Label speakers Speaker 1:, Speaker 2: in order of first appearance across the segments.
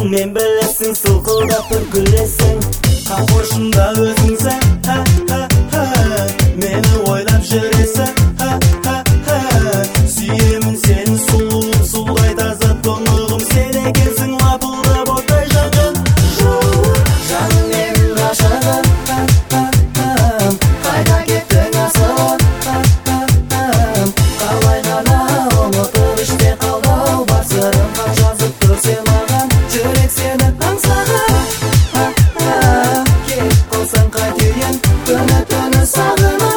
Speaker 1: Аңсың мен білесің, сылқылдап бір күлесің. Қамқоршында өзіңсің, мені ойлап жүресің. Сүйемін сені сұлудай таза тұнығым, сен екенсің лапылдап оттай жақын. Жаным менің ғашығым, қайда кеттің асылым? Қалай ғана ұмытып іште қалды-ау бар сырым. Хат жазып тұрсен маған, жүрек сені аңсаған. Кетіп қалсаң қайтейін, түні сағынам.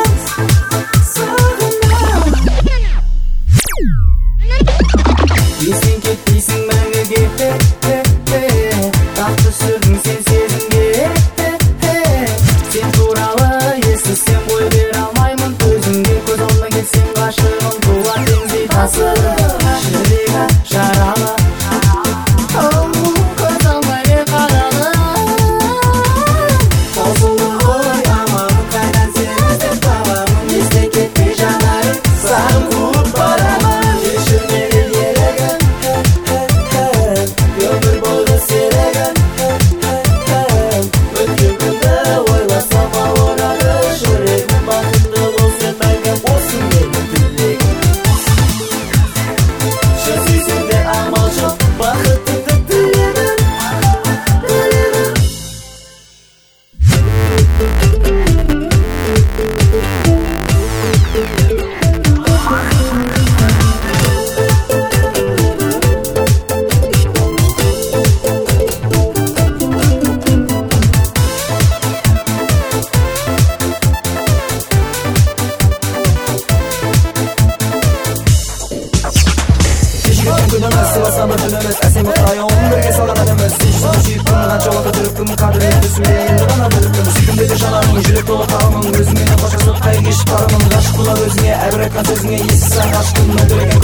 Speaker 1: Есен кетпейсің мәңгіге, тақты сүрдің сен сезімге. Сен туралы естісем ғой бере алмаймын төзімге. Көз алдыма келсең ғашығым, туар теңіздей тасыдым. Жүрегі жаралы, көз алмай қаралы. Таусылды ғой амалым, қайдан сені іздеп табамын. Естен кетпей жанарым, сағым қуып барамын. Кешір мені ерегім, өмір бойғы серігім. Өткен күнді ойласам ауырады жүрегім. Бақытты болсын мәңгі болсын менің тілегім. Жүрсейсің де амал жоқ, бақытыңды тіледім. Кешігетін күніміз, сыйласам бір түніміз. Әсем район бірге салған әніміз. Сүйіп сүйіппін, қанша уақыт жүріппін. Қадірлі түсімде енді ғана біліппін. Сүйкімде де жанарың, жүрек толы тағымың. Өзіңмен қоштасып қайыр кешіп барамын. Ғашық болар өзіңе, әрбір айтқан сөзіңе. Естісің ғашықтың өтірік